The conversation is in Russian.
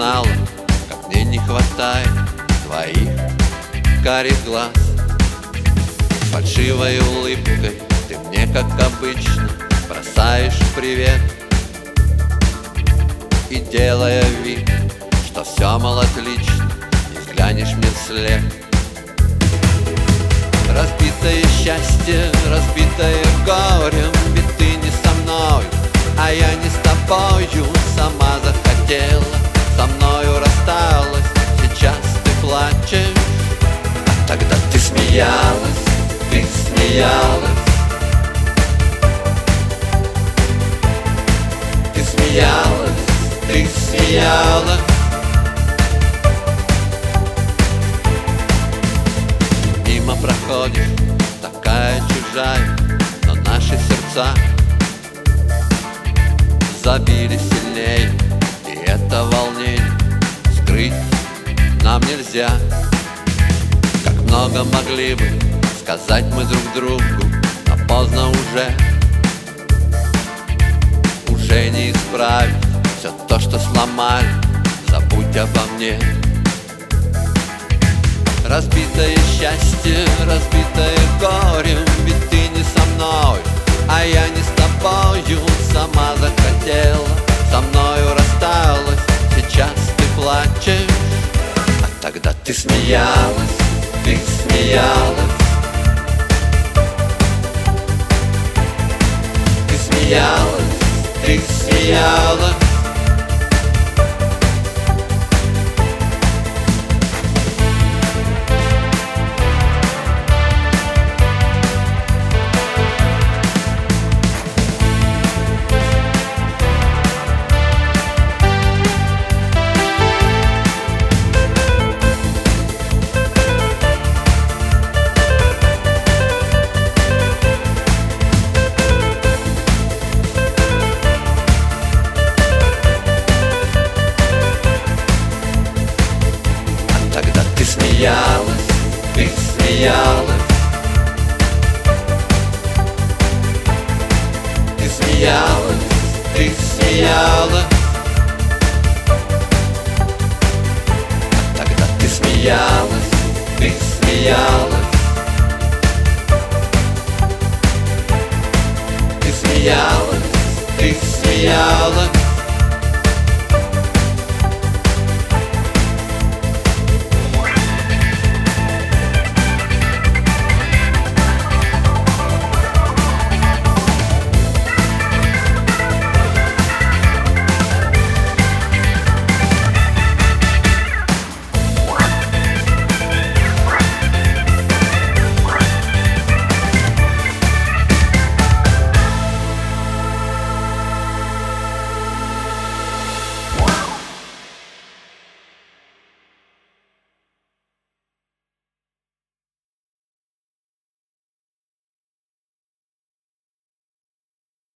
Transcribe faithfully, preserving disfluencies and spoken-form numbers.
знала, как мне не хватает твоих карих глаз. С фальшивой улыбкой ты мне, как обычно, бросаешь привет, и делая вид, что все, мол, отлично, не взглянешь мне вслед. Разбитое счастье, разбитое горем, ведь ты не со мной, а я не с тобою. Сама захотела, со мною рассталась, сейчас ты плачешь, а тогда ты смеялась, ты смеялась, ты смеялась, ты смеялась. Мимо проходишь, такая чужая, но наши сердца забились сильнее, и это волнение скрыть нам нельзя. Как много могли бы сказать мы друг другу, но поздно уже, уже не исправить все то, что сломали, забудь обо мне. Разбитое счастье, разбитое горем, ведь ты не со мной, а я не с тобою. Сама захотела, со мною рассталась, сейчас ты плачешь, а тогда ты смеялась, ты смеялась, ты смеялась, ты смеялась. Ты смеялась, ты смеялась, ты смеялась, ты смеялась. Тогда ты смеялась, ты смеялась, ты смеялась, ты смеялась.